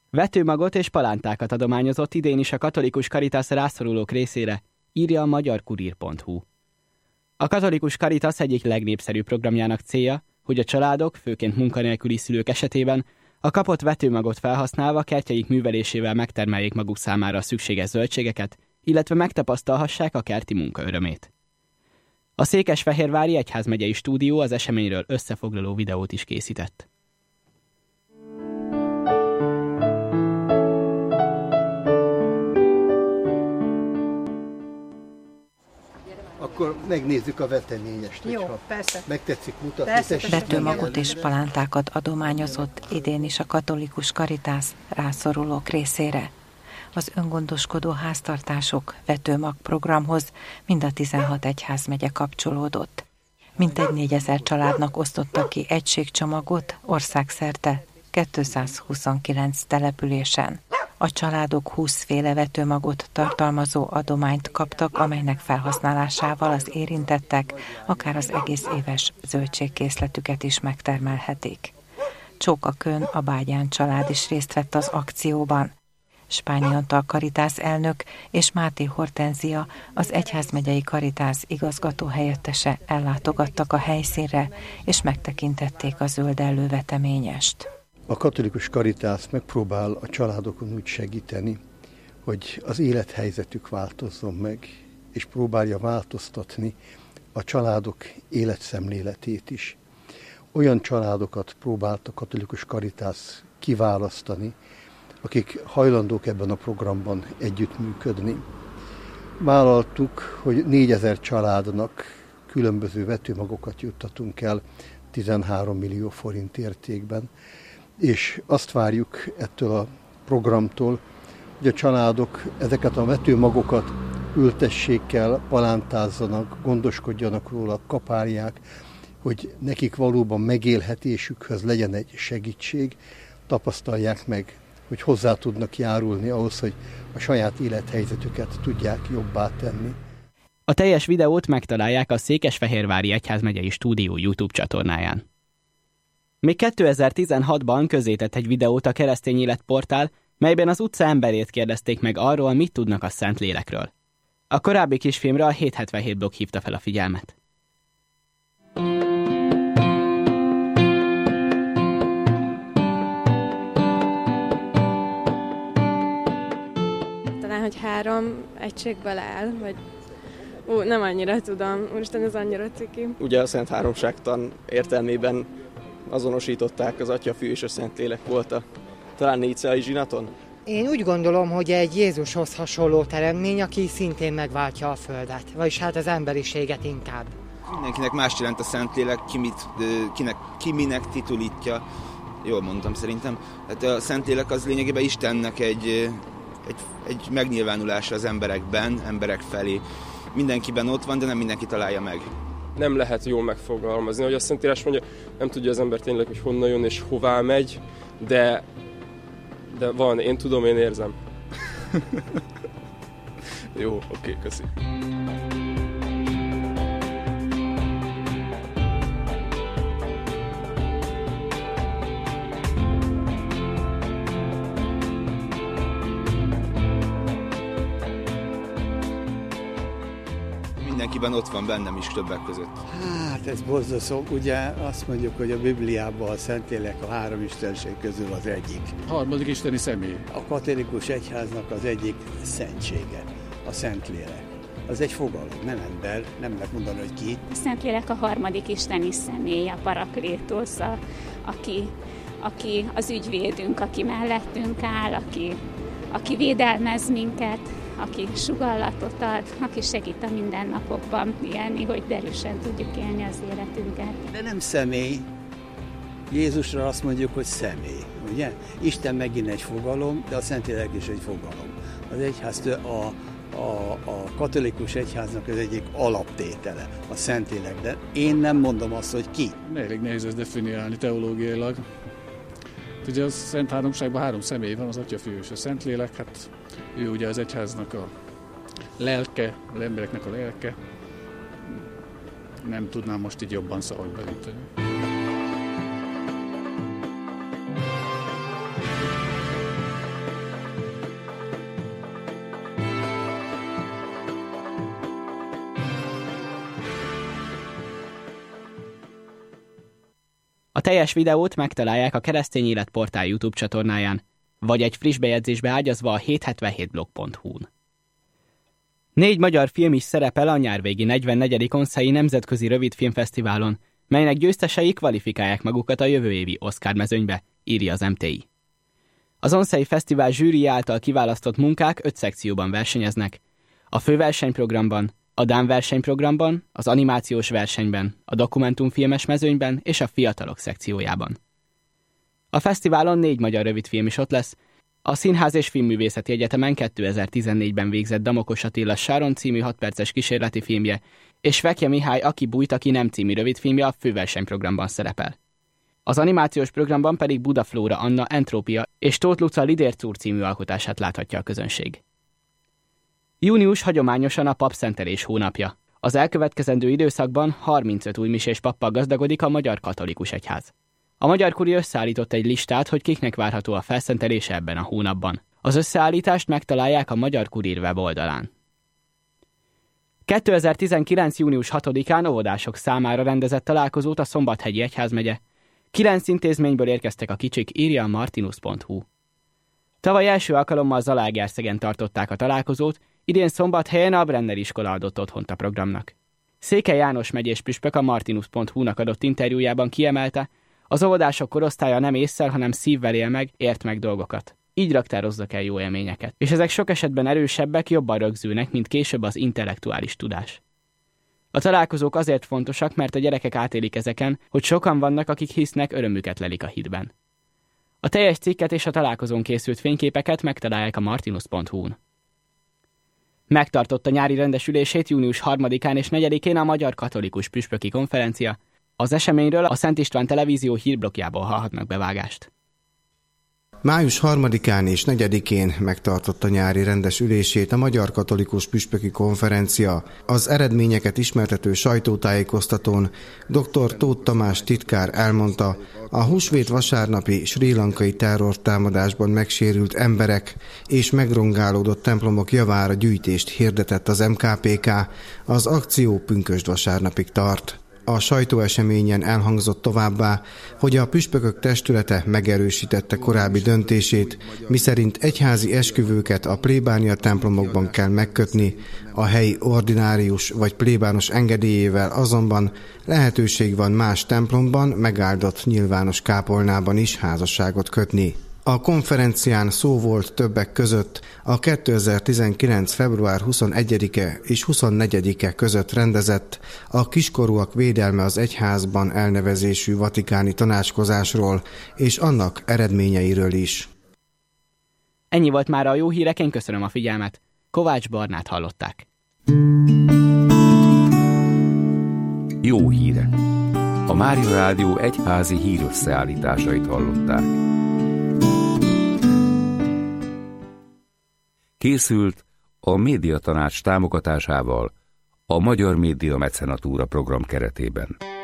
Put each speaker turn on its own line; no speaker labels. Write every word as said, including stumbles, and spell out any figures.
Vetőmagot és palántákat adományozott idén is a Katolikus Caritas rászorulók részére, írja a magyar kurír pont hu. A Katolikus Caritas egyik legnépszerűbb programjának célja, hogy a családok, főként munkanélküli szülők esetében a kapott vetőmagot felhasználva kertjeik művelésével megtermeljék maguk számára a szükséges zöldségeket, illetve megtapasztalhassák a kerti munka örömét. A Székesfehérvári Egyházmegyei Stúdió az eseményről összefoglaló videót is készített.
Akkor megnézzük a veteményest,
Jó, persze.
Megtetszik mutatni.
Persze,
Vetőmagot és palántákat adományozott idén is a Katolikus Caritas rászorulók részére. Az öngondoskodó háztartások vetőmag programhoz mind a tizenhat egyházmegye kapcsolódott. Mintegy négyezer családnak osztottak ki egységcsomagot országszerte kétszázhuszonkilenc településen. A családok húsz féle vetőmagot tartalmazó adományt kaptak, amelynek felhasználásával az érintettek akár az egész éves zöldségkészletüket is megtermelhetik. Csóka Kön, a Bágyán család is részt vett az akcióban. Spányi Antal Caritas elnök és Máté Hortenzia, az Egyházmegyei Caritas igazgató helyettese ellátogattak a helyszínre, és megtekintették a zöldellő veteményest.
A Katolikus Caritas megpróbál a családokon úgy segíteni, hogy az élethelyzetük változzon meg, és próbálja változtatni a családok életszemléletét is. Olyan családokat próbált a Katolikus Caritas kiválasztani, akik hajlandók ebben a programban együttműködni. Vállaltuk, hogy négyezer családnak különböző vetőmagokat juttatunk el tizenhárom millió forint értékben, és azt várjuk ettől a programtól, hogy a családok ezeket a vetőmagokat ültessék el, palántázzanak, gondoskodjanak róla, kapálják, hogy nekik valóban megélhetésükhöz legyen egy segítség, tapasztalják meg, hogy hozzá tudnak járulni ahhoz, hogy a saját élethelyzetüket tudják jobbá tenni.
A teljes videót megtalálják a Székesfehérvári Egyházmegyei Stúdió YouTube csatornáján. Még kétezer-tizenhatban közzétett egy videót a Keresztény Élet portál, melyben az utca emberét kérdezték meg arról, mit tudnak a Szentlélekről. A korábbi kisfilmre a hétszázhetvenhét blog hívta fel a figyelmet.
Talán, hogy három egységből áll, vagy ú, nem annyira tudom, úristen, ez annyira ciki.
Ugye a Szent Háromságtan értelmében azonosították, az Atya, Fű és a Szentlélek volt a talán négyszári zsinaton?
Én úgy gondolom, hogy egy Jézushoz hasonló teremtmény, aki szintén megváltja a Földet, vagyis hát az emberiséget inkább.
Mindenkinek más jelent a Szentlélek, ki, mit, kinek, ki minek titulítja, jól mondtam szerintem. Hát a Szentlélek az lényegében Istennek egy, egy, egy megnyilvánulása az emberekben, emberek felé. Mindenkiben ott van, de nem mindenki találja meg.
Nem lehet jól megfogalmazni, hogy a Szentírás mondja, nem tudja az ember tényleg, hogy honnan jön és hová megy, de, de van, én tudom, én érzem.
Jó, oké, köszi.
Mindenkiben ott van, bennem is többek között.
Hát ez borzasztó. Ugye azt mondjuk, hogy a Bibliában a Szentlélek a három istenség közül az egyik.
A harmadik isteni személy.
A katolikus egyháznak az egyik szentsége, a Szentlélek. Az egy fogalom, nem ember, nem lehet mondani, hogy ki.
A Szentlélek a harmadik isteni személy, a Paraklétosz, a, aki, aki az ügyvédünk, aki mellettünk áll, aki, aki védelmez minket, aki sugallatot ad, aki segít a mindennapokban élni, hogy derűsen tudjuk élni az életünket.
De nem személy. Jézusra azt mondjuk, hogy személy, ugye? Isten megint egy fogalom, de a Szentlélek is egy fogalom. Az egyház, a, a, a katolikus egyháznak az egyik alaptétele, a Szentlélek, de én nem mondom azt, hogy ki.
Elég nehéz ezt definiálni teológiailag. Ugye a Szent Háromságban három személy van, az Atya, Fű és a Szentlélek, hát ő ugye az egyháznak a lelke, az embereknek a lelke. Nem tudnám most így jobban szavakat belinteni.
A teljes videót megtalálják a Keresztény Élet portál YouTube csatornáján, vagy egy friss bejegyzésbe ágyazva a hétszázhetvenhét blog pont hu-n. Négy magyar film is szerepel a nyárvégi negyvennegyedik onszai Nemzetközi Rövidfilmfesztiválon, melynek győztesei kvalifikálják magukat a jövő évi Oscar mezőnybe, írja az em té i. Az onszai fesztivál zsűri által kiválasztott munkák öt szekcióban versenyeznek. A főversenyprogramban, a Dán versenyprogramban, az animációs versenyben, a dokumentumfilmes mezőnyben és a fiatalok szekciójában. A fesztiválon négy magyar rövidfilm is ott lesz. A Színház és Filmművészeti Egyetemen kétezer-tizennégyben végzett Damokos Attila Sáron című hat perces kísérleti filmje, és Vekje Mihály Aki bújt, aki nem című rövidfilmje a főversenyprogramban szerepel. Az animációs programban pedig Buda Flóra Anna Entrópia és Tóth Luca Lidércúr című alkotását láthatja a közönség. Június hagyományosan a papszentelés hónapja. Az elkövetkezendő időszakban harmincöt új misés pappal gazdagodik a Magyar Katolikus Egyház. A Magyar Kuri összeállított egy listát, hogy kiknek várható a felszentelése ebben a hónapban. Az összeállítást megtalálják a Magyar Kurír weboldalán. kétezer-tizenkilenc. június hatodikán óvodások számára rendezett találkozót a Szombathegyi Egyházmegye. Kilenc intézményből érkeztek a kicsik, írja a martinus pont hu. Tavaly első alkalommal Zalaegerszegen tartották a találkozót, idén Szombathelyen a Brenner iskola adott otthont a programnak. Székely János megyés püspök a martinus pont hu-nak adott interjújában kiemelte, az óvodások korosztálya nem ésszel, hanem szívvel él meg, ért meg dolgokat. Így raktározzak el jó élményeket. És ezek sok esetben erősebbek, jobban rögzülnek, mint később az intellektuális tudás. A találkozók azért fontosak, mert a gyerekek átélik ezeken, hogy sokan vannak, akik hisznek, örömüket lelik a hitben. A teljes cikket és a találkozón készült fényképeket megtalálják a martinus pont hu-n. Megtartott a nyári rendesülését június harmadikán és negyedikén a Magyar Katolikus Püspöki Konferencia. Az eseményről a Szent István Televízió hírblokjából hallhatnak bevágást.
május harmadikán és negyedikén megtartotta nyári rendes ülését a Magyar Katolikus Püspöki Konferencia. Az eredményeket ismertető sajtótájékoztatón dr. Tóth Tamás titkár elmondta, a húsvét vasárnapi srí lankai terrortámadásban megsérült emberek és megrongálódott templomok javára gyűjtést hirdetett az em ká pé ká, az akció pünkösd vasárnapig tart. A sajtóeseményen elhangzott továbbá, hogy a püspökök testülete megerősítette korábbi döntését, miszerint egyházi esküvőket a plébánia templomokban kell megkötni, a helyi ordinárius vagy plébános engedélyével azonban lehetőség van más templomban, megáldott nyilvános kápolnában is házasságot kötni. A konferencián szó volt többek között a kétezer-tizenkilenc. február huszonegyedike és huszonnegyedike között rendezett a kiskorúak védelme az egyházban elnevezésű vatikáni tanácskozásról és annak eredményeiről is.
Ennyi volt már a jó hírek, én köszönöm a figyelmet. Kovács Barnát hallották.
Jó hírek. A Mária Rádió egyházi hírösszeállításait hallották. Készült a Médiatanács támogatásával a Magyar Média Mecenatúra program keretében.